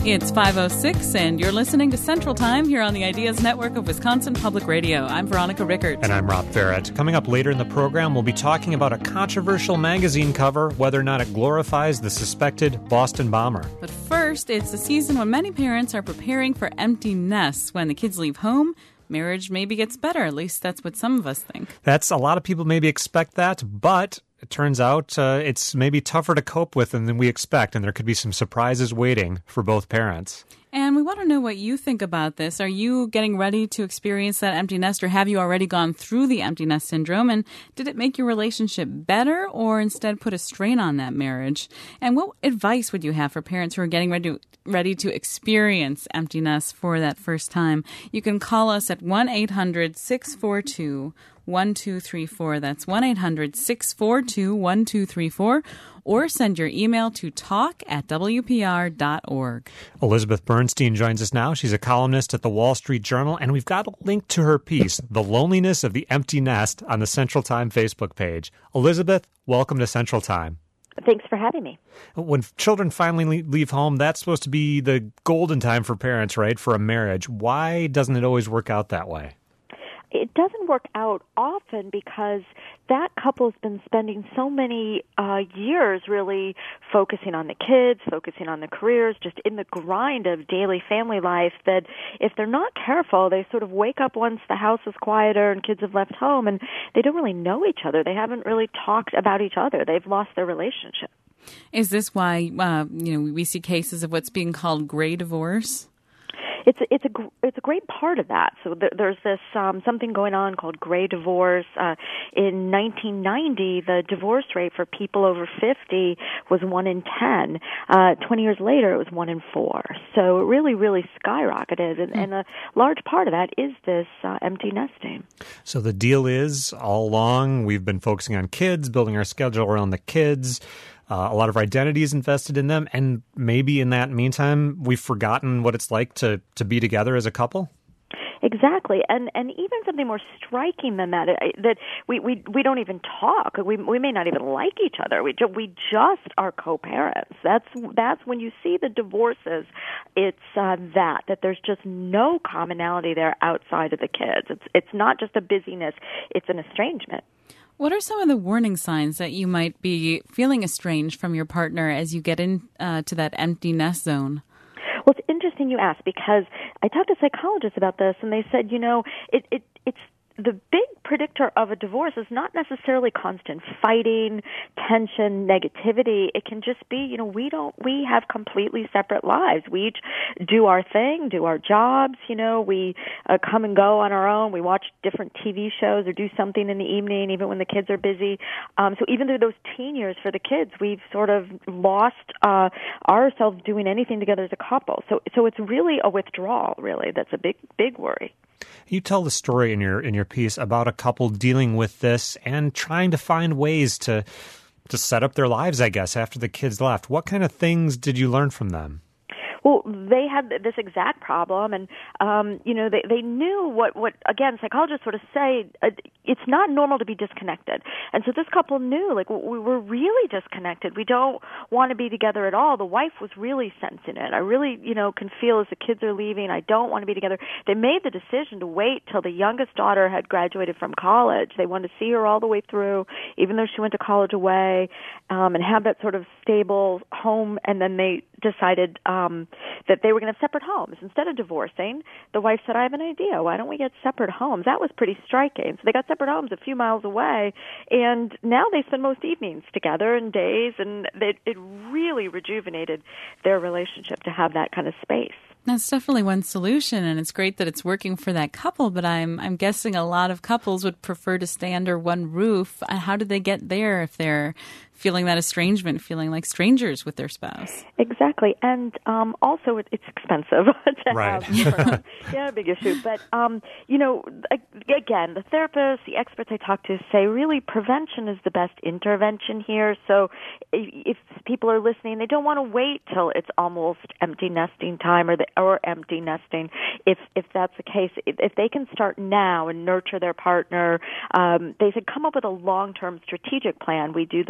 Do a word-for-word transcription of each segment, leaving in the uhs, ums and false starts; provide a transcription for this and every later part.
It's five oh six, and you're listening to Central Time here on the Ideas Network of Wisconsin Public Radio. I'm Veronica Rickert. And I'm Rob Barrett. Coming up later in the program, we'll be talking about a controversial magazine cover, whether or not it glorifies the suspected Boston bomber. But first, it's a season when many parents are preparing for empty nests. When the kids leave home, marriage maybe gets better. At least that's what some of us think. That's a lot of people maybe expect that, but it turns out uh, it's maybe tougher to cope with than we expect, and there could be some surprises waiting for both parents. And we want to know what you think about this. Are you getting ready to experience that empty nest, or have you already gone through the empty nest syndrome? And did it make your relationship better or instead put a strain on that marriage? And what advice would you have for parents who are getting ready to, ready to experience empty nests for that first time? You can call us at one eight hundred six four two one two three four. That's one eight hundred six four two one two three four. Or send your email to talk at w p r dot org. Elizabeth Bernstein joins us now. She's a columnist at the Wall Street Journal, and we've got a link to her piece, The Loneliness of the Empty Nest, on the Central Time Facebook page. Elizabeth, welcome to Central Time. Thanks for having me. When children finally leave home, that's supposed to be the golden time for parents, right, for a marriage. Why doesn't it always work out that way? It doesn't work out often because that couple has been spending so many uh, years really focusing on the kids, focusing on the careers, just in the grind of daily family life, that if they're not careful, they sort of wake up once the house is quieter and kids have left home, and they don't really know each other. They haven't really talked about each other. They've lost their relationship. Is this why uh, you know we see cases of what's being called gray divorce? It's a, it's a it's a great part of that. So there, there's this um, something going on called gray divorce. Uh, in nineteen ninety, the divorce rate for people over fifty was one in ten. Uh, Twenty years later, it was one in four. So it really, really skyrocketed, and, and a large part of that is this uh, empty nesting. So the deal is, all along, we've been focusing on kids, building our schedule around the kids. Uh, a lot of our identity is invested in them, and maybe in that meantime, we've forgotten what it's like to, to be together as a couple? Exactly, and and even something more striking than that, that we, we, we don't even talk. We we may not even like each other. We ju- we just are co-parents. That's that's when you see the divorces. It's uh, that that there's just no commonality there outside of the kids. It's it's not just a busyness. It's an estrangement. What are some of the warning signs that you might be feeling estranged from your partner as you get into uh, to that empty nest zone? Well, it's interesting you ask, because I talked to psychologists about this, and they said, you know, it, it it's the big predictor of a divorce is not necessarily constant fighting, tension, negativity. It can just be, you know, we don't, we have completely separate lives. We each do our thing, do our jobs, you know, we uh, come and go on our own. We watch different T V shows or do something in the evening, even when the kids are busy. Um, so even through those teen years for the kids, we've sort of lost uh, ourselves doing anything together as a couple. So, so it's really a withdrawal, really. That's a big, big worry. You tell the story in your in your piece about a couple dealing with this and trying to find ways to to set up their lives, I guess, after the kids left. What kind of things did you learn from them? Well, they had this exact problem, and, um, you know, they, they knew what, what, again, psychologists sort of say, uh, it's not normal to be disconnected. And so this couple knew, like, we were really disconnected. We don't want to be together at all. The wife was really sensing it. I really, you know, can feel as the kids are leaving, I don't want to be together. They made the decision to wait till the youngest daughter had graduated from college. They wanted to see her all the way through, even though she went to college away, um, and have that sort of stable home, and then they decided um, that they were going to have separate homes. Instead of divorcing, the wife said, I have an idea. Why don't we get separate homes? That was pretty striking. So they got separate homes a few miles away, and now they spend most evenings together and days, and it, it really rejuvenated their relationship to have that kind of space. That's definitely one solution, and it's great that it's working for that couple, but I'm I'm guessing a lot of couples would prefer to stay under one roof. How did they get there if they're feeling that estrangement, feeling like strangers with their spouse? Exactly, and um, also it, it's expensive to right. have. Yeah, a big issue. But, um, you know, again, the therapists, the experts I talk to say really prevention is the best intervention here. So if, if people are listening, they don't want to wait till it's almost empty nesting time or the or empty nesting. If if that's the case, if, if they can start now and nurture their partner, um, they should come up with a long-term strategic plan. We do this from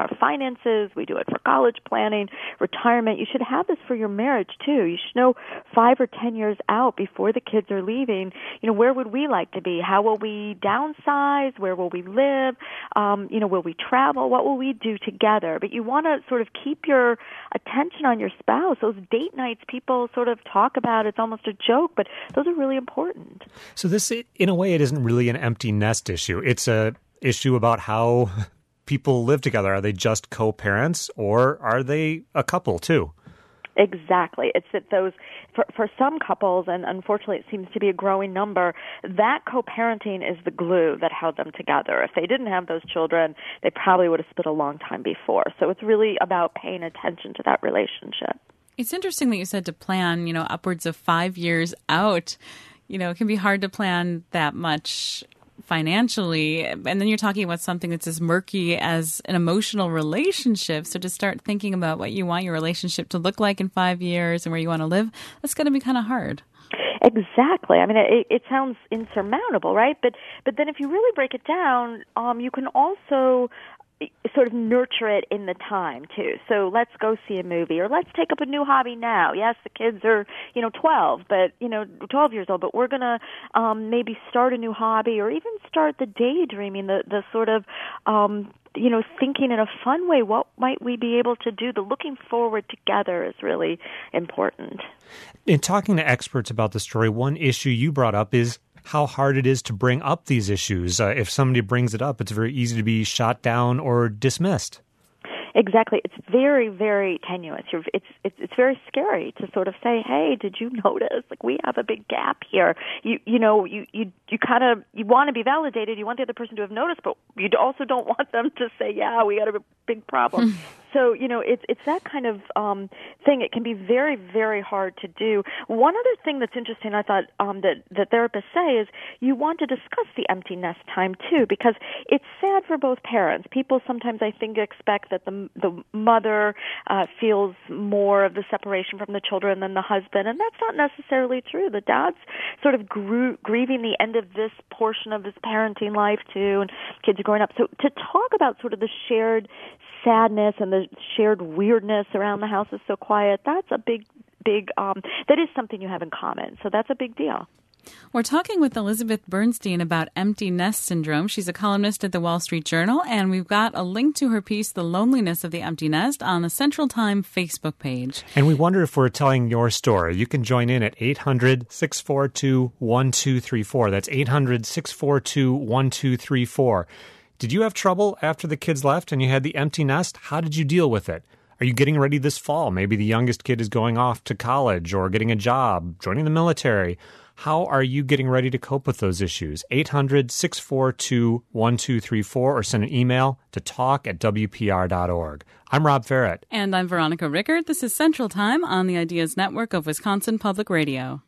our finances. We do it for college planning, retirement. You should have this for your marriage, too. You should know five or ten years out before the kids are leaving, you know, where would we like to be? How will we downsize? Where will we live? Um, you know, will we travel? What will we do together? But you want to sort of keep your attention on your spouse. Those date nights people sort of talk about, it's almost a joke, but those are really important. So this, in a way, it isn't really an empty nest issue. It's a issue about how people live together. Are they just co-parents, or are they a couple too? Exactly. It's that those, for, for some couples, and unfortunately it seems to be a growing number, that co-parenting is the glue that held them together. If they didn't have those children, they probably would have split a long time before. So it's really about paying attention to that relationship. It's interesting that you said to plan, you know, upwards of five years out. You know, it can be hard to plan that much financially, and then you're talking about something that's as murky as an emotional relationship. So to start thinking about what you want your relationship to look like in five years and where you want to live, that's going to be kind of hard. Exactly. I mean, it, it sounds insurmountable, right? But but then if you really break it down, um, you can also sort of nurture it in the time too. So let's go see a movie, or let's take up a new hobby now. Yes, the kids are, you know, twelve, but, you know, twelve years old, but we're going to um, maybe start a new hobby, or even start the daydreaming, the, the sort of, um, you know, thinking in a fun way, what might we be able to do? The looking forward together is really important. In talking to experts about the story, one issue you brought up is how hard it is to bring up these issues. Uh, if somebody brings it up, it's very easy to be shot down or dismissed. Exactly. It's very, very tenuous. You're, it's, it's it's very scary to sort of say, "Hey, did you notice? Like, we have a big gap here." You you know, you you you kind of you want to be validated. You want the other person to have noticed, but you also don't want them to say, "Yeah, we got a big problem." So, you know, it's it's that kind of um, thing. It can be very, very hard to do. One other thing that's interesting, I thought, um, that, that therapists say is you want to discuss the empty nest time, too, because it's sad for both parents. People sometimes, I think, expect that the, the mother uh, feels more of the separation from the children than the husband, and that's not necessarily true. The dad's sort of gr- grieving the end of this portion of his parenting life, too, and kids are growing up. So to talk about sort of the shared sadness and the shared weirdness around the house is so quiet, that's a big, big, um, that is something you have in common. So that's a big deal. We're talking with Elizabeth Bernstein about empty nest syndrome. She's a columnist at the Wall Street Journal, and we've got a link to her piece, The Loneliness of the Empty Nest, on the Central Time Facebook page. And we wonder if we're telling your story. You can join in at eight hundred, six four two, one two three four. That's eight hundred, six four two, one two three four. Did you have trouble after the kids left and you had the empty nest? How did you deal with it? Are you getting ready this fall? Maybe the youngest kid is going off to college or getting a job, joining the military. How are you getting ready to cope with those issues? eight hundred, six four two, one two three four, or send an email to talk at w p r dot org. I'm Rob Ferret. And I'm Veronica Rickert. This is Central Time on the Ideas Network of Wisconsin Public Radio.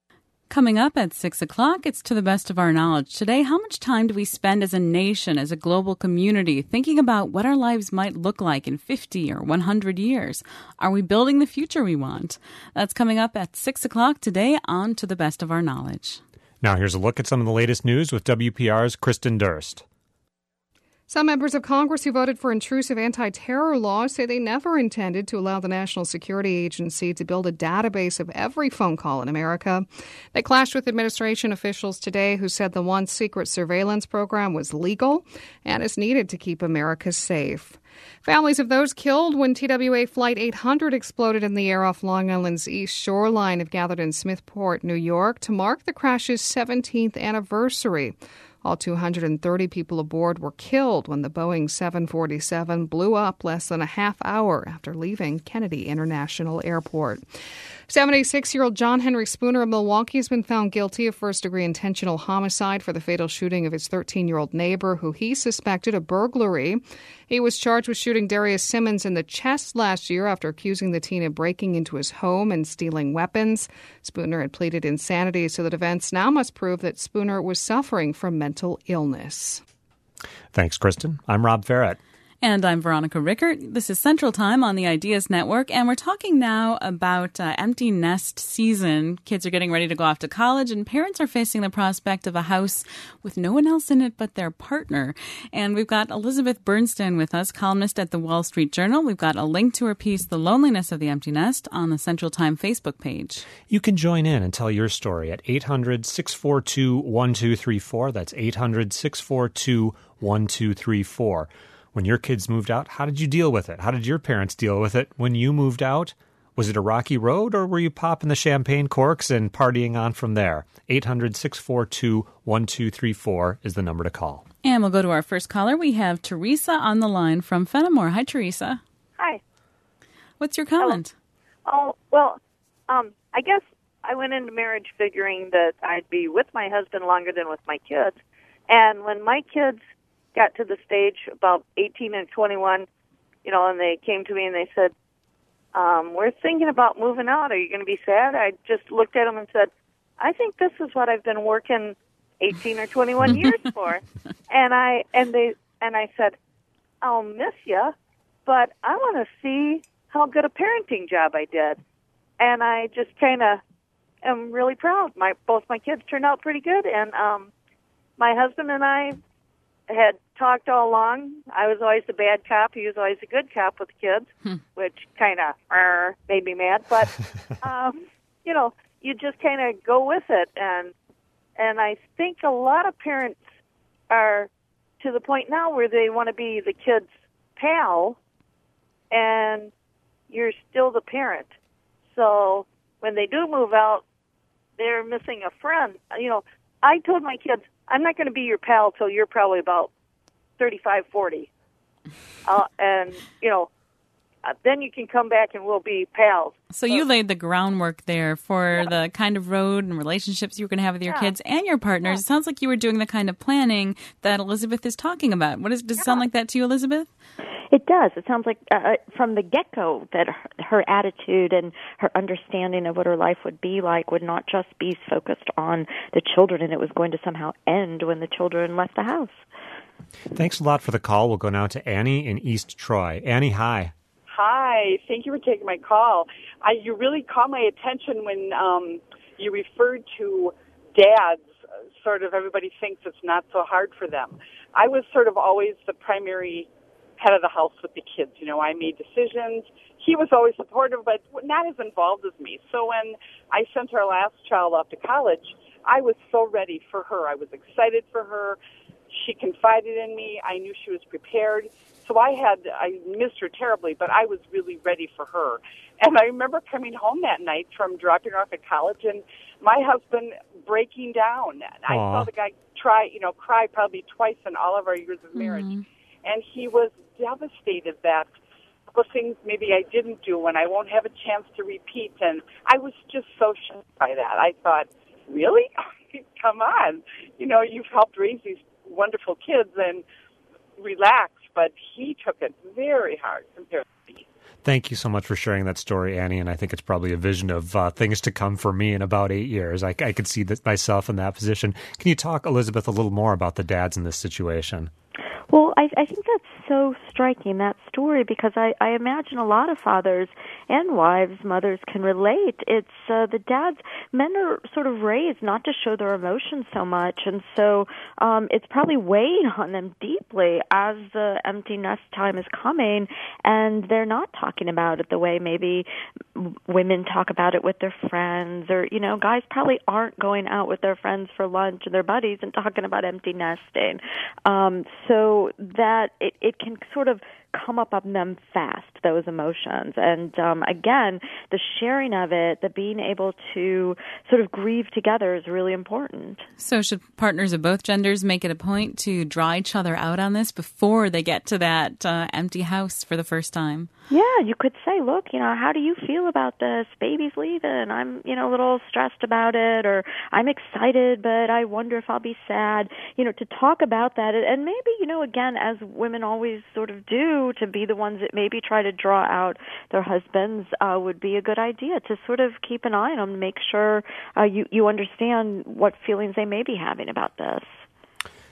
Coming up at six o'clock, it's To the Best of Our Knowledge. Today, how much time do we spend as a nation, as a global community, thinking about what our lives might look like in fifty or one hundred years? Are we building the future we want? That's coming up at six o'clock today on To the Best of Our Knowledge. Now here's a look at some of the latest news with W P R's Kristen Durst. Some members of Congress who voted for intrusive anti-terror laws say they never intended to allow the National Security Agency to build a database of every phone call in America. They clashed with administration officials today who said the once secret surveillance program was legal and is needed to keep America safe. Families of those killed when T W A Flight eight hundred exploded in the air off Long Island's east shoreline have gathered in Smithport, New York, to mark the crash's seventeenth anniversary. All two hundred thirty people aboard were killed when the Boeing seven forty-seven blew up less than a half hour after leaving Kennedy International Airport. seventy-six-year-old John Henry Spooner of Milwaukee has been found guilty of first-degree intentional homicide for the fatal shooting of his thirteen-year-old neighbor, who he suspected of burglary. He was charged with shooting Darius Simmons in the chest last year after accusing the teen of breaking into his home and stealing weapons. Spooner had pleaded insanity, so the defense now must prove that Spooner was suffering from mental illness. Thanks, Kristen. I'm Rob Ferret. And I'm Veronica Rickert. This is Central Time on the Ideas Network, and we're talking now about uh, empty nest season. Kids are getting ready to go off to college, and parents are facing the prospect of a house with no one else in it but their partner. And we've got Elizabeth Bernstein with us, columnist at the Wall Street Journal. We've got a link to her piece, The Loneliness of the Empty Nest, on the Central Time Facebook page. You can join in and tell your story at eight hundred, six four two, one two three four. That's eight hundred, six four two, one two three four. When your kids moved out, how did you deal with it? How did your parents deal with it when you moved out? Was it a rocky road, or were you popping the champagne corks and partying on from there? eight hundred, six four two, one two three four is the number to call. And we'll go to our first caller. We have Teresa on the line from Fenimore. Hi, Teresa. Hi. What's your comment? Hello. Oh, well, um, I guess I went into marriage figuring that I'd be with my husband longer than with my kids. And when my kids got to the stage about eighteen and twenty-one, you know, and they came to me and they said, um, we're thinking about moving out. Are you going to be sad? I just looked at them and said, I think this is what I've been working eighteen or twenty-one years for. And I and they and I said, I'll miss you, but I want to see how good a parenting job I did. And I just kind of am really proud. My both my kids turned out pretty good, and um, my husband and I had talked all along. I was always the bad cop. He was always the good cop with the kids, hmm. which kind of uh, made me mad. But, um, you know, you just kind of go with it. And and I think a lot of parents are to the point now where they want to be the kid's pal, and you're still the parent. So when they do move out, they're missing a friend. You know, I told my kids, I'm not going to be your pal till you're probably about thirty-five, forty. Uh, and, you know, uh, then you can come back and we'll be pals. So, so you laid the groundwork there for yeah. the kind of road and relationships you were going to have with your yeah. kids and your partners. Yeah. It sounds like you were doing the kind of planning that Elizabeth is talking about. What is, does it yeah. sound like that to you, Elizabeth? It does. It sounds like uh, from the get-go that her, her attitude and her understanding of what her life would be like would not just be focused on the children, and it was going to somehow end when the children left the house. Thanks a lot for the call. We'll go now to Annie in East Troy. Annie, hi. Hi. Thank you for taking my call. I, you really caught my attention when um, you referred to dads. Sort of everybody thinks it's not so hard for them. I was sort of always the primary head of the house with the kids. You know, I made decisions. He was always supportive, but not as involved as me. So when I sent our last child off to college, I was so ready for her. I was excited for her. She confided in me. I knew she was prepared. So I had, I missed her terribly, but I was really ready for her. And I remember coming home that night from dropping her off at college and my husband breaking down. Aww. I saw the guy try, you know, cry probably twice in all of our years of marriage. Mm-hmm. And he was devastated that the things maybe I didn't do and I won't have a chance to repeat. And I was just so shocked by that. I thought, really? Come on. You know, you've helped raise these wonderful kids and relax. But he took it very hard compared to me. Thank you so much for sharing that story, Annie. And I think it's probably a vision of uh, things to come for me in about eight years. I, I could see that myself in that position. Can you talk, Elizabeth, a little more about the dads in this situation? Well, I, I think that's so striking, that story, because I, I imagine a lot of fathers and wives, mothers can relate. It's uh, the dads, men are sort of raised not to show their emotions so much, and so um, it's probably weighing on them deeply as the empty nest time is coming, and they're not talking about it the way maybe women talk about it with their friends, or, you know, guys probably aren't going out with their friends for lunch and their buddies and talking about empty nesting. Um, so that it, it can sort of come up on them fast, those emotions. And um, again, the sharing of it, the being able to sort of grieve together is really important. So should partners of both genders make it a point to draw each other out on this before they get to that uh, empty house for the first time? Yeah, you could say, look, you know, how do you feel about this? Baby's leaving. I'm, you know, a little stressed about it, or I'm excited, but I wonder if I'll be sad. You know, to talk about that. And maybe, you know, again, as women always sort of do, to be the ones that maybe try to draw out their husbands uh, would be a good idea, to sort of keep an eye on them, make sure uh, you, you understand what feelings they may be having about this.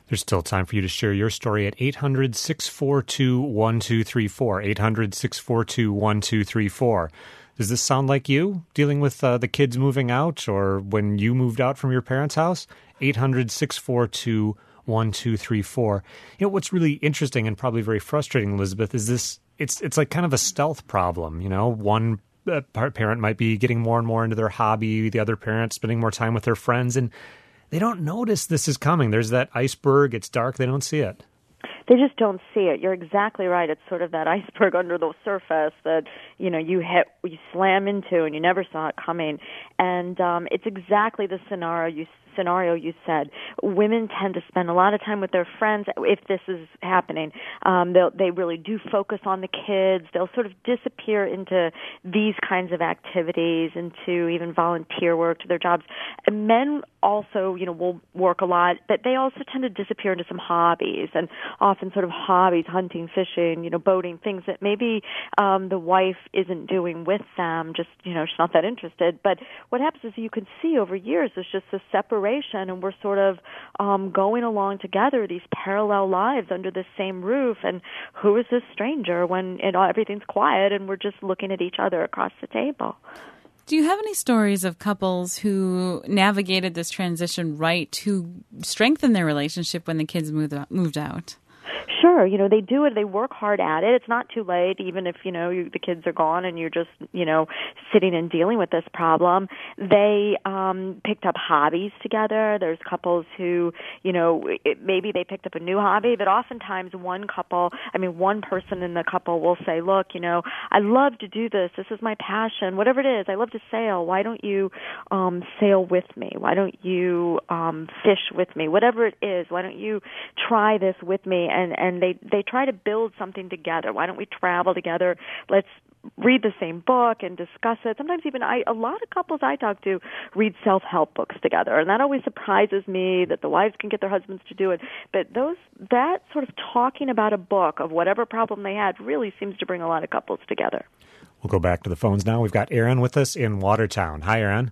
There's still time for you to share your story at eight hundred, six four two, one two three four, eight hundred, six four two, one two three four. Does this sound like you, dealing with uh, the kids moving out or when you moved out from your parents' house? eight hundred, six four two, one two three four. You know, what's really interesting and probably very frustrating, Elizabeth, is this, it's it's like kind of a stealth problem. You know, one uh, parent might be getting more and more into their hobby, the other parent spending more time with their friends, and they don't notice this is coming. There's that iceberg. It's dark. They don't see it. They just don't see it. You're exactly right. It's sort of that iceberg under the surface that, you know, you hit, you slam into and you never saw it coming. And um, it's exactly the scenario you scenario you said. Women tend to spend a lot of time with their friends if this is happening. Um, they they really do focus on the kids. They'll sort of disappear into these kinds of activities, into even volunteer work, to their jobs. And men also, you know, will work a lot, but they also tend to disappear into some hobbies, and often sort of hobbies, hunting, fishing, you know, boating, things that maybe um, the wife isn't doing with them, just, you know, she's not that interested. But what happens is you can see over years there's just a separation, and we're sort of um, going along together, these parallel lives under the same roof, and who is this stranger when it, everything's quiet and we're just looking at each other across the table? Do you have any stories of couples who navigated this transition right, who strengthened their relationship when the kids moved moved out? Sure, you know, they do it, they work hard at it. It's not too late, even if, you know, you, the kids are gone and you're just, you know, sitting and dealing with this problem. They um, picked up hobbies together. There's couples who, you know, it, maybe they picked up a new hobby, but oftentimes one couple, I mean, one person in the couple will say, look, you know, I love to do this. This is my passion. Whatever it is, I love to sail. Why don't you um, sail with me? Why don't you um, fish with me? Whatever it is, why don't you try this with me? And and they, they try to build something together. Why don't we travel together? Let's read the same book and discuss it. Sometimes even I, a lot of couples I talk to read self-help books together, and that always surprises me that the wives can get their husbands to do it. But those, that sort of talking about a book of whatever problem they had really seems to bring a lot of couples together. We'll go back to the phones now. We've got Aaron with us in Watertown. Hi, Aaron.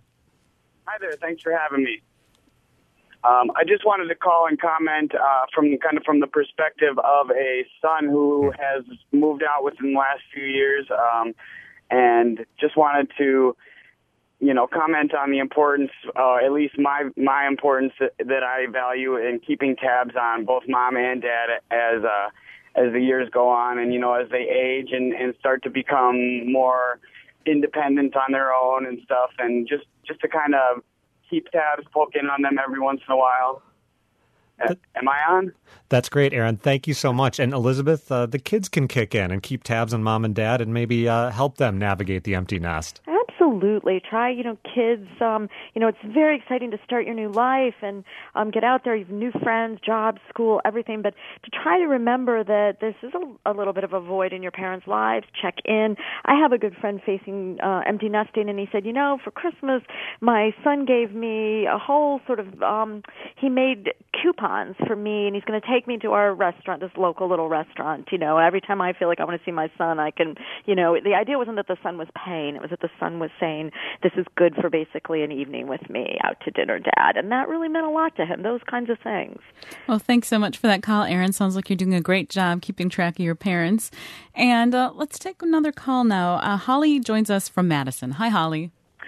Hi there. Thanks for having me. Um, I just wanted to call and comment uh, from kind of from the perspective of a son who has moved out within the last few years, um, and just wanted to, you know, comment on the importance, uh, at least my my importance that, that I value in keeping tabs on both mom and dad as uh, as the years go on, and you know, as they age and, and start to become more independent on their own and stuff, and just just to kind of keep tabs, poke in on them every once in a while. Uh, am I on? That's great, Aaron. Thank you so much. And Elizabeth, uh, the kids can kick in and keep tabs on mom and dad and maybe uh, help them navigate the empty nest. Absolutely. Try, you know, kids, um, you know, it's very exciting to start your new life and um, get out there. You have new friends, jobs, school, everything. But to try to remember that this is a, a little bit of a void in your parents' lives. Check in. I have a good friend facing uh, empty nesting, and he said, you know, for Christmas, my son gave me a whole sort of, um, he made coupons for me, and he's going to take me to our restaurant, this local little restaurant. You know, every time I feel like I want to see my son, I can, you know, the idea wasn't that the son was paying. It was that the son was saying, this is good for basically an evening with me, out to dinner, Dad. And that really meant a lot to him, those kinds of things. Well, thanks so much for that call, Aaron. Sounds like you're doing a great job keeping track of your parents. And uh, let's take another call now. Uh, Holly joins us from Madison. Hi, Holly.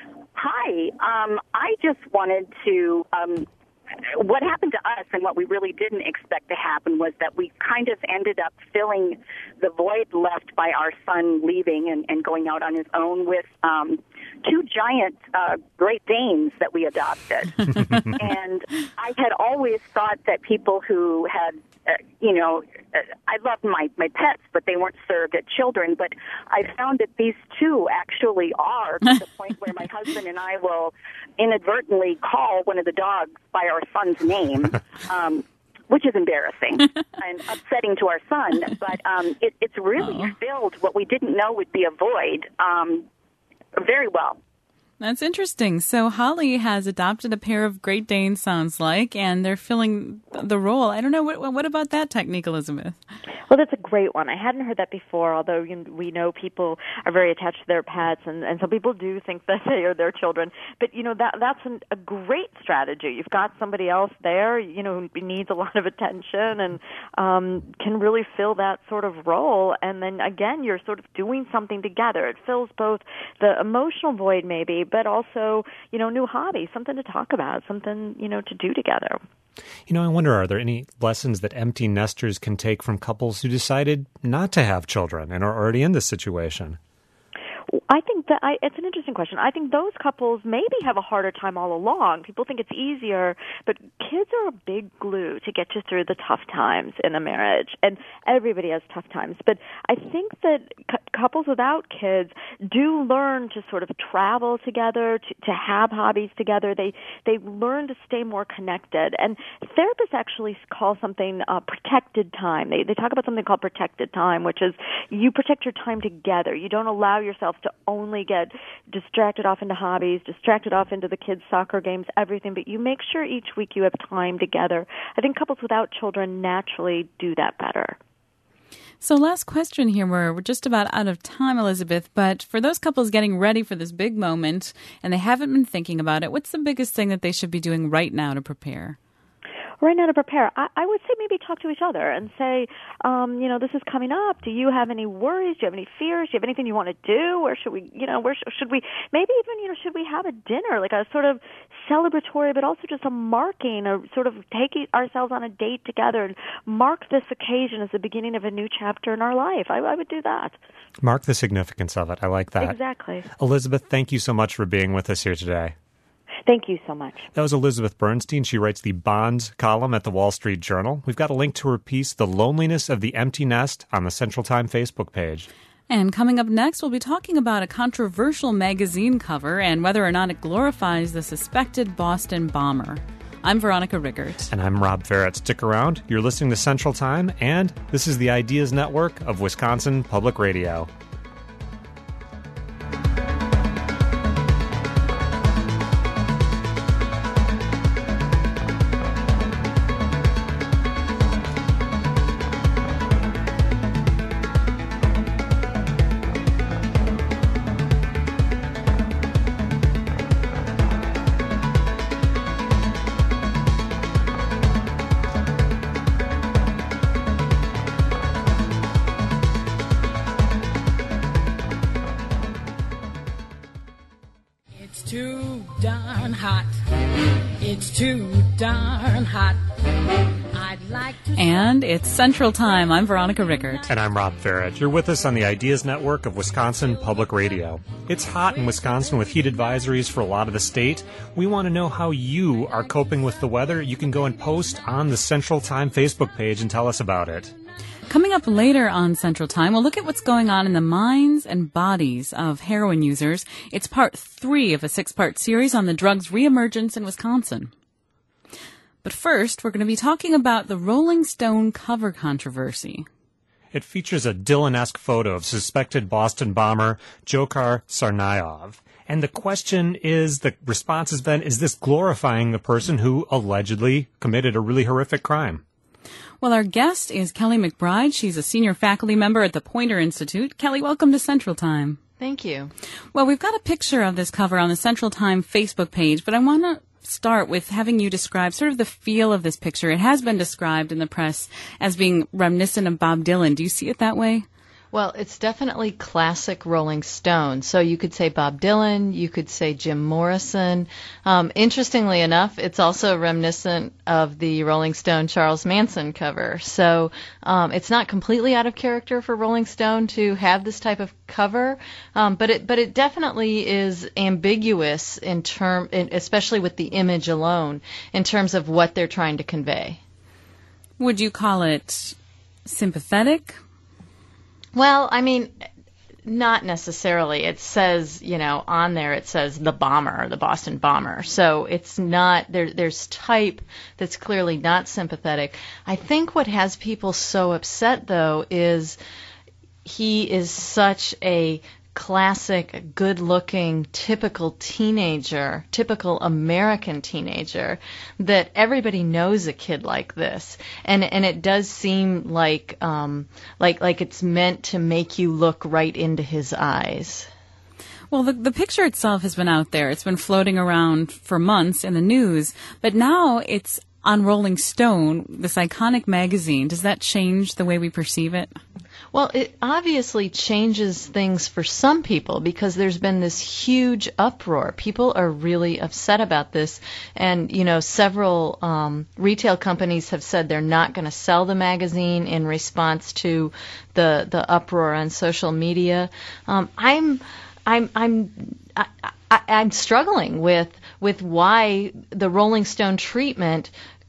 Hi. Um, I just wanted to... Um, what happened to us and what we really didn't expect to happen was that we kind of ended up filling the void left by our son leaving and, and going out on his own with um, two giant uh, Great Danes that we adopted. And I had always thought that people who had, uh, you know, uh, I loved my, my pets, but they weren't served at children. But I found that these two actually are, to the point where my husband and I will inadvertently call one of the dogs by our son's name, um, which is embarrassing and upsetting to our son. But um, it, it's really oh. filled what we didn't know would be a void um, very well. That's interesting. So Holly has adopted a pair of Great Danes, sounds like, and they're filling the role. I don't know. What, what about that technique, Elizabeth? Well, that's a great one. I hadn't heard that before, although you know, we know people are very attached to their pets, and, and some people do think that they are their children. But, you know, that that's an, a great strategy. You've got somebody else there, you know, who needs a lot of attention and um, can really fill that sort of role. And then, again, you're sort of doing something together. It fills both the emotional void, maybe, but also, you know, new hobby, something to talk about, something, you know, to do together. You know, I wonder, are there any lessons that empty nesters can take from couples who decided not to have children and are already in this situation? I think that I, it's an interesting question. I think those couples maybe have a harder time all along. People think it's easier, but kids are a big glue to get you through the tough times in a marriage, and everybody has tough times. But I think that cu- couples without kids do learn to sort of travel together, to, to have hobbies together. They they learn to stay more connected. And therapists actually call something uh, protected time. They they talk about something called protected time, which is you protect your time together. You don't allow yourself to only get distracted off into hobbies, distracted off into the kids' soccer games, everything, but you make sure each week you have time together. I think couples without children naturally do that better. So last question here. We're, we're just about out of time, Elizabeth, but for those couples getting ready for this big moment and they haven't been thinking about it, what's the biggest thing that they should be doing right now to prepare? Right now to prepare, I, I would say maybe talk to each other and say, um, you know, this is coming up. Do you have any worries? Do you have any fears? Do you have anything you want to do? Where should we, you know, where sh- should we, maybe even, you know, should we have a dinner, like a sort of celebratory, but also just a marking, or sort of take ourselves on a date together and mark this occasion as the beginning of a new chapter in our life. I, I would do that. Mark the significance of it. I like that. Exactly. Elizabeth, thank you so much for being with us here today. Thank you so much. That was Elizabeth Bernstein. She writes the Bonds column at the Wall Street Journal. We've got a link to her piece, The Loneliness of the Empty Nest, on the Central Time Facebook page. And coming up next, we'll be talking about a controversial magazine cover and whether or not it glorifies the suspected Boston bomber. I'm Veronica Rickert. And I'm Rob Ferret. Stick around. You're listening to Central Time, and this is the Ideas Network of Wisconsin Public Radio. Too darn hot. It's too darn hot. I'd like to. And it's Central Time. I'm Veronica Rickert. And I'm Rob Ferret. You're with us on the Ideas Network of Wisconsin Public Radio. It's hot in Wisconsin with heat advisories for a lot of the state. We want to know how you are coping with the weather. You can go and post on the Central Time Facebook page and tell us about it. Coming up later on Central Time, we'll look at what's going on in the minds and bodies of heroin users. It's part three of a six-part series on the drug's reemergence in Wisconsin. But first, we're going to be talking about the Rolling Stone cover controversy. It features a Dylan-esque photo of suspected Boston bomber Dzhokhar Tsarnaev. And the question is, the response has been, is this glorifying the person who allegedly committed a really horrific crime? Well, our guest is Kelly McBride. She's a senior faculty member at the Poynter Institute. Kelly, welcome to Central Time. Thank you. Well, we've got a picture of this cover on the Central Time Facebook page, but I want to start with having you describe sort of the feel of this picture. It has been described in the press as being reminiscent of Bob Dylan. Do you see it that way? Well, it's definitely classic Rolling Stone. So you could say Bob Dylan, you could say Jim Morrison. Um, interestingly enough, it's also reminiscent of the Rolling Stone Charles Manson cover. So um, it's not completely out of character for Rolling Stone to have this type of cover, um, but it but it definitely is ambiguous in term, in, especially with the image alone, in terms of what they're trying to convey. Would you call it sympathetic? Well, I mean, not necessarily. It says, you know, on there it says the bomber, the Boston bomber. So it's not, there. there's type that's clearly not sympathetic. I think what has people so upset, though, is he is such a classic, good-looking, typical teenager, typical American teenager, that everybody knows a kid like this, and and it does seem like um, like like it's meant to make you look right into his eyes. Well, the, the picture itself has been out there. It's been floating around for months in the news, but now it's on Rolling Stone, this iconic magazine. Does that change the way we perceive it? Well, it obviously changes things for some people because there's been this huge uproar. People are really upset about this. And, you know, several um, retail companies have said they're not going to sell the magazine in response to the, the uproar on social media. Um, I'm, I'm, I'm, I, I, I'm struggling with, with why the Rolling Stone treatment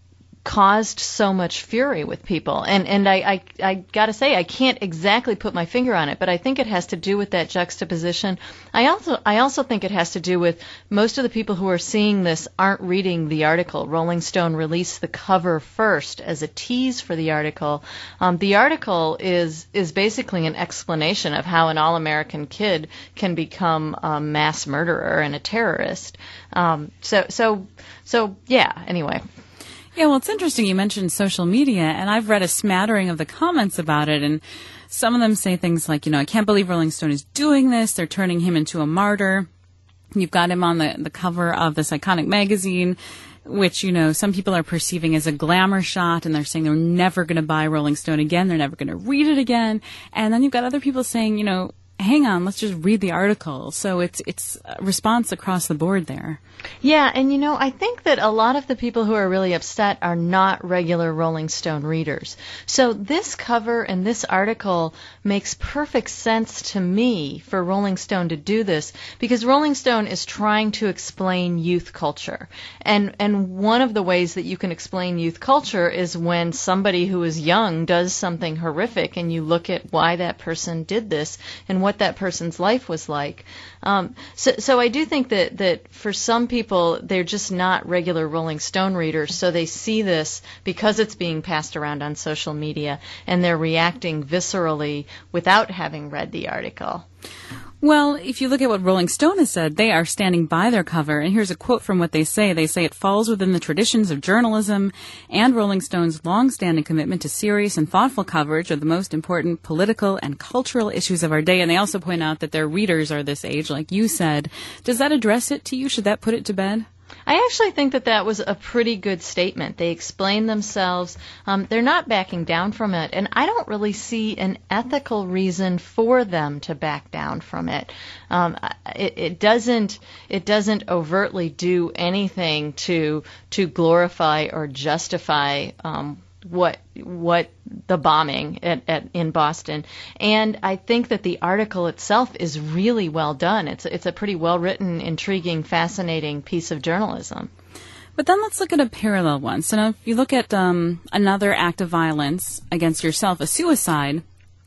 caused so much fury with people. And and I, I, I got to say, I can't exactly put my finger on it, but I think it has to do with that juxtaposition. I also I also think it has to do with most of the people who are seeing this aren't reading the article. Rolling Stone released the cover first as a tease for the article. Um, the article is is basically an explanation of how an all-American kid can become a mass murderer and a terrorist. Um, so so so yeah. Anyway. Yeah, well, it's interesting you mentioned social media, and I've read a smattering of the comments about it, and some of them say things like, you know, I can't believe Rolling Stone is doing this. They're turning him into a martyr. You've got him on the, the cover of this iconic magazine, which, you know, some people are perceiving as a glamour shot, and they're saying they're never going to buy Rolling Stone again. They're never going to read it again. And then you've got other people saying, you know, hang on, let's just read the article. So it's it's a response across the board there. Yeah, and you know, I think that a lot of the people who are really upset are not regular Rolling Stone readers. So this cover and this article makes perfect sense to me for Rolling Stone to do this, because Rolling Stone is trying to explain youth culture. And and one of the ways that you can explain youth culture is when somebody who is young does something horrific and you look at why that person did this and what that person's life was like. Um, so, so I do think that, that for some people, they're just not regular Rolling Stone readers, so they see this because it's being passed around on social media, and they're reacting viscerally without having read the article. Well, if you look at what Rolling Stone has said, they are standing by their cover. And here's a quote from what they say. They say it falls within the traditions of journalism and Rolling Stone's long-standing commitment to serious and thoughtful coverage of the most important political and cultural issues of our day. And they also point out that their readers are this age, like you said. Does that address it to you? Should that put it to bed? I actually think that that was a pretty good statement. They explain themselves. Um, they're not backing down from it, and I don't really see an ethical reason for them to back down from it. Um, it, it doesn't. It doesn't overtly do anything to to glorify or justify um, what what the bombing at, at in Boston. And I think that the article itself is really well done. It's it's a pretty well written, intriguing, fascinating piece of journalism. But then let's look at a parallel one. So now if you look at um, another act of violence against yourself, a suicide,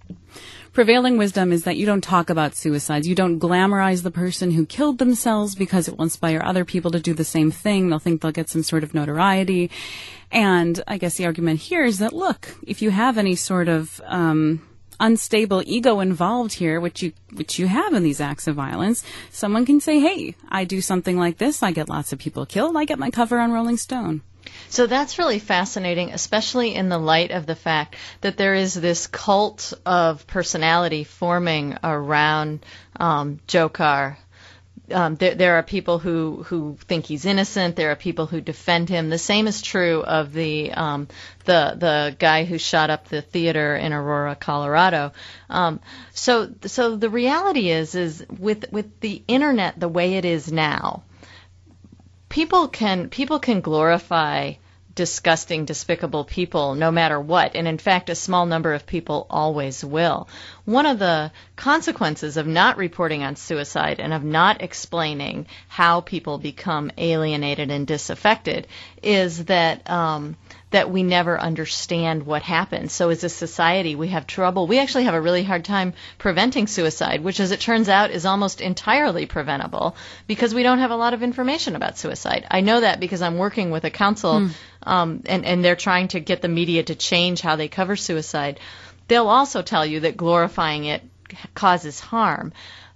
prevailing wisdom is that you don't talk about suicides. You don't glamorize the person who killed themselves because it will inspire other people to do the same thing. They'll think they'll get some sort of notoriety. And I guess the argument here is that, look, if you have any sort of um, unstable ego involved here, which you which you have in these acts of violence, someone can say, hey, I do something like this, I get lots of people killed, I get my cover on Rolling Stone. So that's really fascinating, especially in the light of the fact that there is this cult of personality forming around um, Dzhokhar. Um, there, there are people who, who think he's innocent. There are people who defend him. The same is true of the um, the the guy who shot up the theater in Aurora, Colorado. Um, so so the reality is is with with the internet the way it is now, people can people can glorify disgusting, despicable people no matter what. And in fact, a small number of people always will. One of the consequences of not reporting on suicide and of not explaining how people become alienated and disaffected is that um, that we never understand what happens. So as a society, we have trouble. We actually have a really hard time preventing suicide, which, as it turns out, is almost entirely preventable because we don't have a lot of information about suicide. I know that because I'm working with a council, mm. um, and, and they're trying to get the media to change how they cover suicide. They'll also tell you that glorifying it causes harm.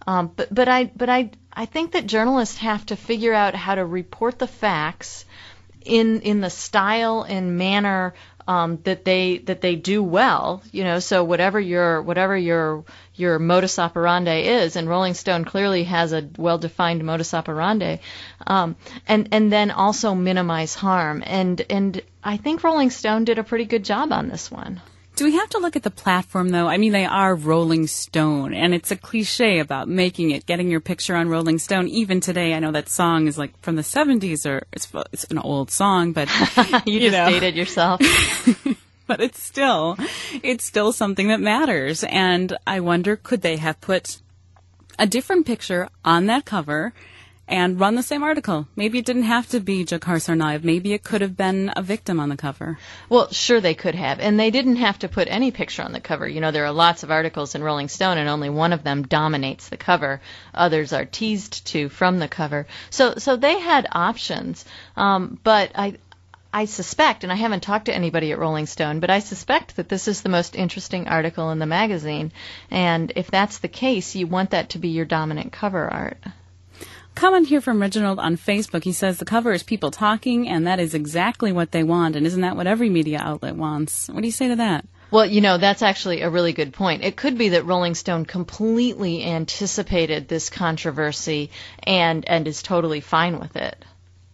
Um, but but I but I I think that journalists have to figure out how to report the facts in in the style and manner um, that they that they do well. You know, so whatever your whatever your your modus operandi is, and Rolling Stone clearly has a well-defined modus operandi, um, and and then also minimize harm. And and I think Rolling Stone did a pretty good job on this one. Do we have to look at the platform, though? I mean, they are Rolling Stone, and it's a cliche about making it, getting your picture on Rolling Stone. Even today, I know that song is like from the seventies, or it's, it's an old song, but you, you just know. dated yourself. But it's still, it's still something that matters. And I wonder, could they have put a different picture on that cover and run the same article? Maybe it didn't have to be Dzhokhar Tsarnaev. Maybe it could have been a victim on the cover. Well, sure they could have. And they didn't have to put any picture on the cover. You know, there are lots of articles in Rolling Stone, and only one of them dominates the cover. Others are teased to from the cover. So so they had options. Um, but I... I suspect, and I haven't talked to anybody at Rolling Stone, but I suspect that this is the most interesting article in the magazine. And if that's the case, you want that to be your dominant cover art. Comment here from Reginald on Facebook. He says the cover is people talking, and that is exactly what they want. And isn't that what every media outlet wants? What do you say to that? Well, you know, that's actually a really good point. It could be that Rolling Stone completely anticipated this controversy and, and is totally fine with it.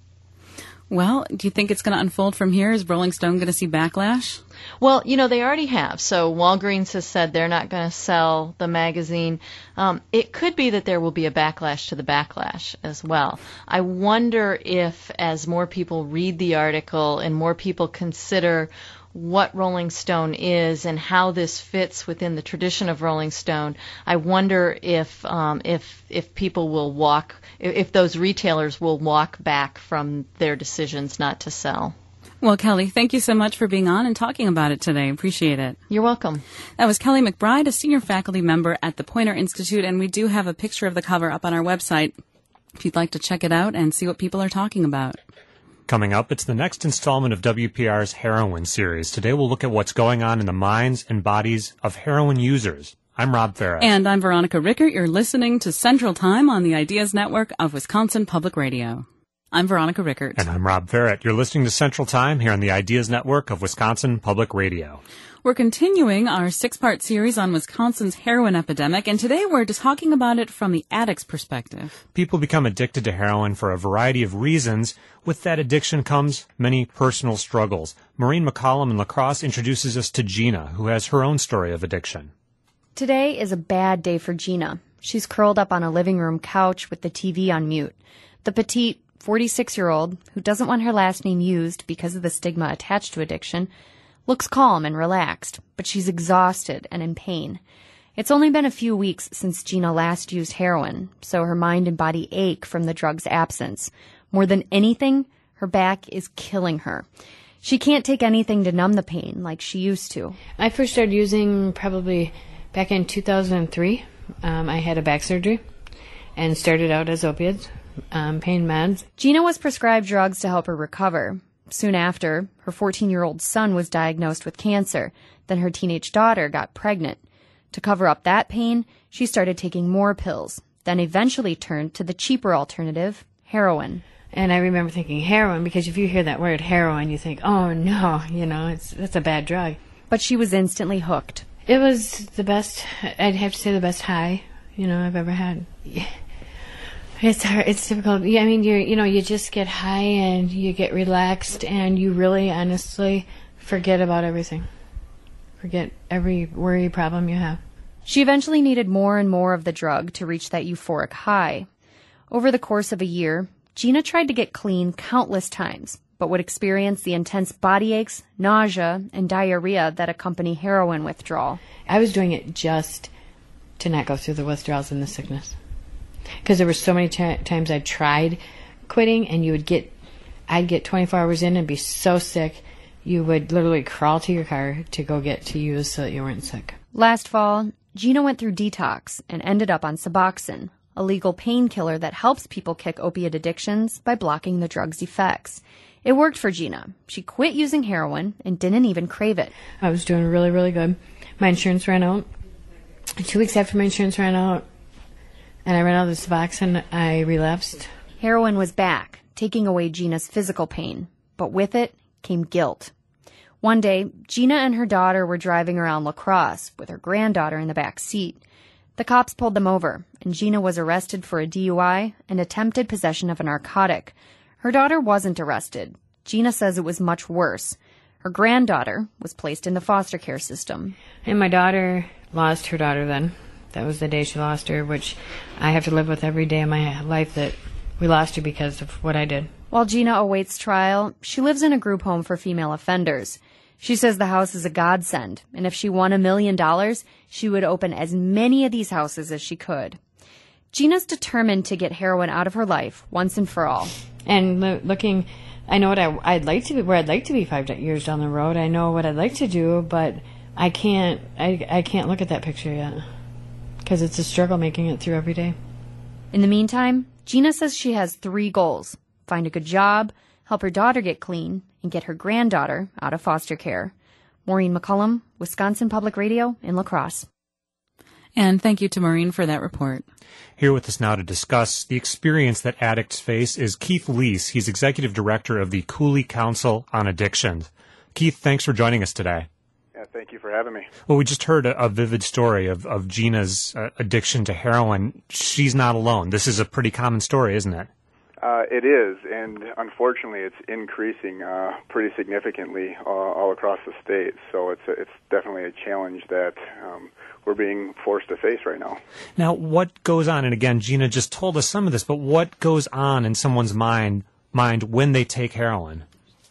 Well, do you think it's going to unfold from here? Is Rolling Stone going to see backlash? Well, you know, they already have. So Walgreens has said they're not going to sell the magazine. Um, it could be that there will be a backlash to the backlash as well. I wonder if, as more people read the article and more people consider what Rolling Stone is and how this fits within the tradition of Rolling Stone, I wonder if um, if if people will walk, if those retailers will walk back from their decisions not to sell. Well, Kelly, thank you so much for being on and talking about it today. Appreciate it. You're welcome. That was Kelly McBride, a senior faculty member at the Poynter Institute, and we do have a picture of the cover up on our website if you'd like to check it out and see what people are talking about. Coming up, it's the next installment of W P R's Heroin series. Today we'll look at what's going on in the minds and bodies of heroin users. I'm Rob Ferret. And I'm Veronica Rickert. You're listening to Central Time on the Ideas Network of Wisconsin Public Radio. I'm Veronica Rickert. And I'm Rob Ferret. You're listening to Central Time here on the Ideas Network of Wisconsin Public Radio. We're continuing our six-part series on Wisconsin's heroin epidemic, and today we're just talking about it from the addict's perspective. People become addicted to heroin for a variety of reasons. With that addiction comes many personal struggles. Maureen McCollum in La Crosse introduces us to Gina, who has her own story of addiction. Today is a bad day for Gina. She's curled up on a living room couch with the T V on mute. The petite forty-six-year-old, who doesn't want her last name used because of the stigma attached to addiction, looks calm and relaxed, but she's exhausted and in pain. It's only been a few weeks since Gina last used heroin, so her mind and body ache from the drug's absence. More than anything, her back is killing her. She can't take anything to numb the pain like she used to. I first started using probably back in two thousand three. Um, I had a back surgery and started out as opiates, um, pain meds. Gina was prescribed drugs to help her recover. Soon after, her fourteen-year-old son was diagnosed with cancer. Then her teenage daughter got pregnant. To cover up that pain, she started taking more pills, then eventually turned to the cheaper alternative, heroin. And I remember thinking heroin, because if you hear that word heroin, you think, oh no, you know, it's that's a bad drug. But she was instantly hooked. It was the best, I'd have to say the best high, you know, I've ever had. Yeah. It's hard. It's difficult. Yeah, I mean, you you know, you just get high and you get relaxed and you really, honestly, forget about everything. Forget every worry problem you have. She eventually needed more and more of the drug to reach that euphoric high. Over the course of a year, Gina tried to get clean countless times, but would experience the intense body aches, nausea, and diarrhea that accompany heroin withdrawal. I was doing it just to not go through the withdrawals and the sickness. Because there were so many t- times I tried quitting, and you would get, I'd get twenty-four hours in and be so sick, you would literally crawl to your car to go get to use so that you weren't sick. Last fall, Gina went through detox and ended up on Suboxone, a legal painkiller that helps people kick opiate addictions by blocking the drug's effects. It worked for Gina. She quit using heroin and didn't even crave it. I was doing really, really good. My insurance ran out. Two weeks after my insurance ran out, and I ran out of the Suboxone. I relapsed. Heroin was back, taking away Gina's physical pain, but with it came guilt. One day, Gina and her daughter were driving around La Crosse with her granddaughter in the back seat. The cops pulled them over, and Gina was arrested for a D U I and attempted possession of a narcotic. Her daughter wasn't arrested. Gina says it was much worse. Her granddaughter was placed in the foster care system. And my daughter lost her daughter then. That was the day she lost her, which I have to live with every day of my life, that we lost her because of what I did. While Gina awaits trial, she lives in a group home for female offenders. She says the house is a godsend, and if she won a million dollars, she would open as many of these houses as she could. Gina's determined to get heroin out of her life once and for all. And lo- looking, I know what I, I'd like to be, where I'd like to be five years down the road. I know what I'd like to do, but I can't, I, I can't look at that picture yet, because it's a struggle making it through every day. In the meantime, Gina says she has three goals: find a good job, help her daughter get clean, and get her granddaughter out of foster care. Maureen McCullum, Wisconsin Public Radio in La Crosse. And thank you to Maureen for that report. Here with us now to discuss the experience that addicts face is Keith Leese. He's Executive Director of the Coulee Council on Addiction. Keith, thanks for joining us today. Yeah, thank you for having me. Well, we just heard a, a vivid story of, of Gina's uh, addiction to heroin. She's not alone. This is a pretty common story, isn't it? Uh, it is, and unfortunately, it's increasing uh, pretty significantly uh, all across the state. So it's a, it's definitely a challenge that um, we're being forced to face right now. Now, what goes on? And again, Gina just told us some of this, but what goes on in someone's mind mind when they take heroin?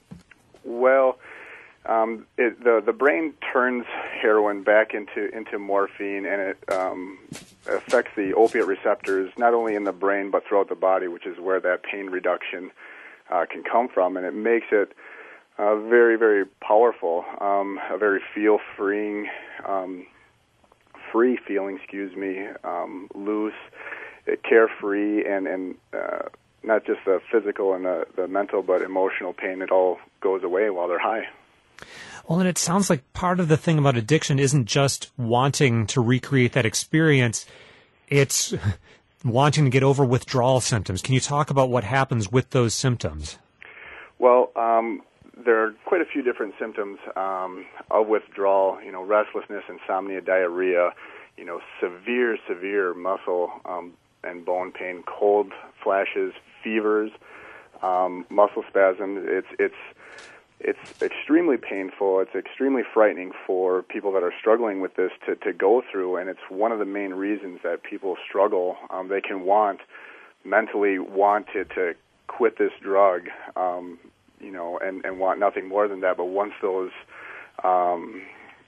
Well, um, it, the the brain turns heroin back into into morphine, and it um, affects the opiate receptors not only in the brain but throughout the body, which is where that pain reduction uh, can come from, and it makes it uh, very, very powerful, um, a very feel-freeing, um, free feeling, excuse me, um, loose, carefree, and and uh, not just the physical and the, the mental, but emotional pain. It all goes away while they're high. Well, and it sounds like part of the thing about addiction isn't just wanting to recreate that experience. It's wanting to get over withdrawal symptoms. Can you talk about what happens with those symptoms? Well, um, there are quite a few different symptoms um, of withdrawal, you know, restlessness, insomnia, diarrhea, you know, severe, severe muscle um, and bone pain, cold flashes, fevers, um, muscle spasms. It's, it's, It's extremely painful. It's extremely frightening for people that are struggling with this to, to go through, and it's one of the main reasons that people struggle. Um, they can want, mentally want to, to quit this drug, um, you know, and, and want nothing more than that. But once those um,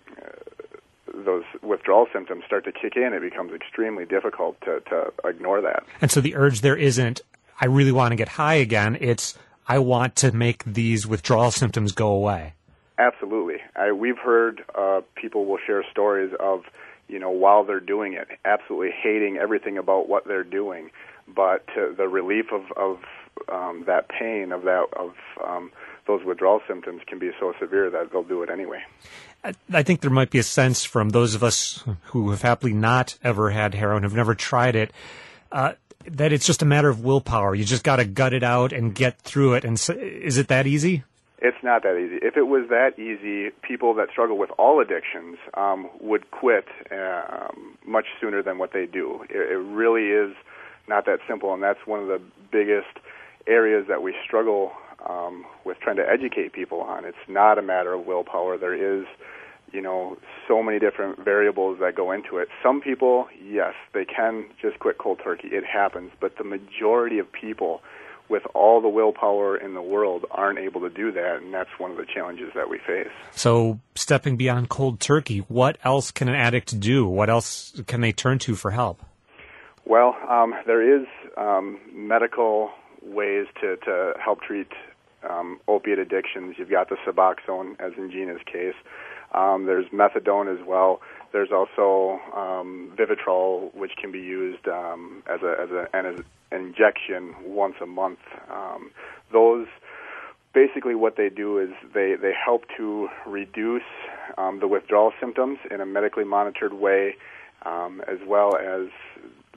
those withdrawal symptoms start to kick in, it becomes extremely difficult to, to ignore that. And so the urge there isn't, I really want to get high again. It's, I want to make these withdrawal symptoms go away. Absolutely. I, we've heard uh, people will share stories of, you know, while they're doing it, absolutely hating everything about what they're doing, but to the relief of, of um, that pain, of that of um, those withdrawal symptoms can be so severe that they'll do it anyway. I, I think there might be a sense from those of us who have happily not ever had heroin, have never tried it, uh, that it's just a matter of willpower. You just got to gut it out and get through it. And so, is it that easy? It's not that easy. If it was that easy, people that struggle with all addictions um, would quit uh, um, much sooner than what they do. It, it really is not that simple, and that's one of the biggest areas that we struggle um, with trying to educate people on. It's not a matter of willpower. There is, you know, so many different variables that go into it. Some people, yes, they can just quit cold turkey. It happens. But the majority of people with all the willpower in the world aren't able to do that, and that's one of the challenges that we face. So stepping beyond cold turkey, what else can an addict do? What else can they turn to for help? Well, um, there is um, medical ways to, to help treat um, opiate addictions. You've got the Suboxone, as in Gina's case. Um, there's methadone as well. There's also um, Vivitrol, which can be used um, as a as a an as injection once a month. Um, those basically what they do is they, they help to reduce um, the withdrawal symptoms in a medically monitored way, um, as well as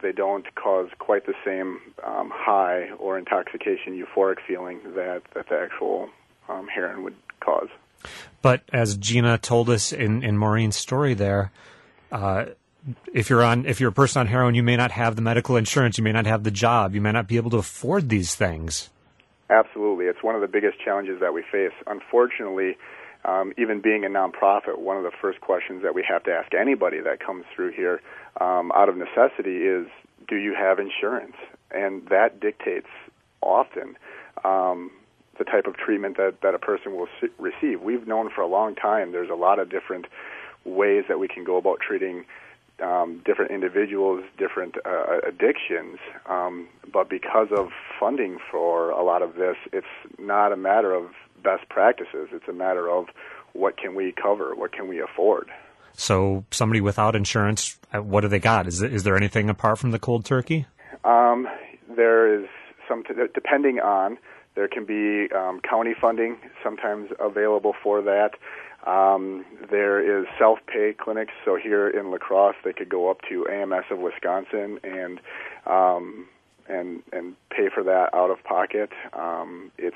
they don't cause quite the same um, high or intoxication, euphoric feeling that, that the actual um, heroin would cause. But as Gina told us in, in Maureen's story there, uh, if you're on, if you're a person on heroin, you may not have the medical insurance, you may not have the job, you may not be able to afford these things. Absolutely. It's one of the biggest challenges that we face. Unfortunately, um, even being a nonprofit, one of the first questions that we have to ask anybody that comes through here um, out of necessity is, do you have insurance? And that dictates often um, the type of treatment that, that a person will si- receive. We've known for a long time there's a lot of different ways that we can go about treating um, different individuals, different uh, addictions, um, but because of funding for a lot of this, it's not a matter of best practices. It's a matter of what can we cover, what can we afford. So somebody without insurance, what do they got? Is, is there anything apart from the cold turkey? Um, there is some, t- depending on, there can be um, county funding sometimes available for that. Um, there is self-pay clinics. So here in La Crosse, they could go up to A M S of Wisconsin and um, and and pay for that out of pocket. Um, it's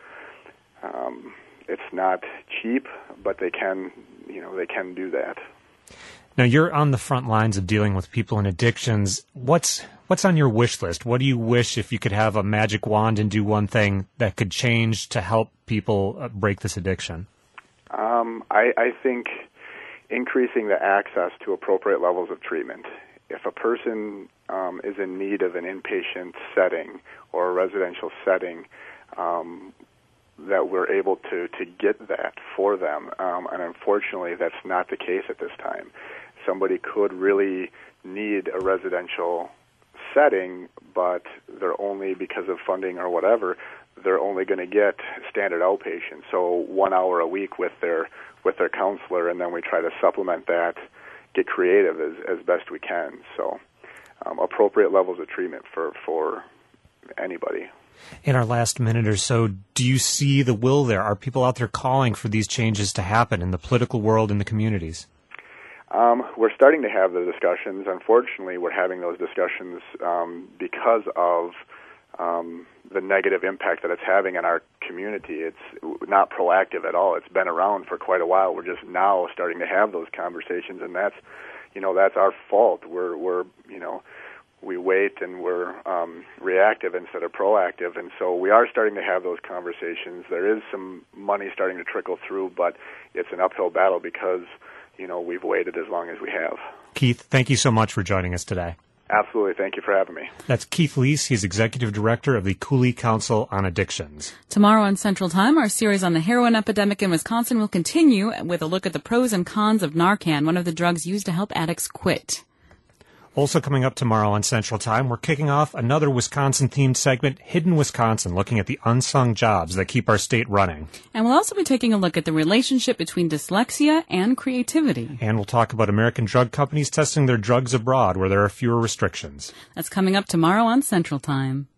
um, it's not cheap, but they can you know they can do that. Now you're on the front lines of dealing with people in addictions. What's what's on your wish list? What do you wish if you could have a magic wand and do one thing that could change to help people break this addiction? Um, I, I think increasing the access to appropriate levels of treatment. If a person um, is in need of an inpatient setting or a residential setting, um, that we're able to, to get that for them. Um, and unfortunately, that's not the case at this time. Somebody could really need a residential setting, but they're only, because of funding or whatever, they're only going to get standard outpatient, so one hour a week with their with their counselor, and then we try to supplement that, get creative as, as best we can. So um, appropriate levels of treatment for, for anybody. In our last minute or so, do you see the will there? Are people out there calling for these changes to happen in the political world and the communities? Um, we're starting to have the discussions. Unfortunately, we're having those discussions um, because of um, the negative impact that it's having on our community. It's not proactive at all. It's been around for quite a while. We're just now starting to have those conversations, and that's, you know, that's our fault. We're, we're, you know, we wait and we're um, reactive instead of proactive, and so we are starting to have those conversations. There is some money starting to trickle through, but it's an uphill battle because, you know, we've waited as long as we have. Keith, thank you so much for joining us today. Absolutely. Thank you for having me. That's Keith Leese. He's Executive Director of the Cooley Council on Addictions. Tomorrow on Central Time, our series on the heroin epidemic in Wisconsin will continue with a look at the pros and cons of Narcan, one of the drugs used to help addicts quit. Also coming up tomorrow on Central Time, we're kicking off another Wisconsin-themed segment, Hidden Wisconsin, looking at the unsung jobs that keep our state running. And we'll also be taking a look at the relationship between dyslexia and creativity. And we'll talk about American drug companies testing their drugs abroad where there are fewer restrictions. That's coming up tomorrow on Central Time.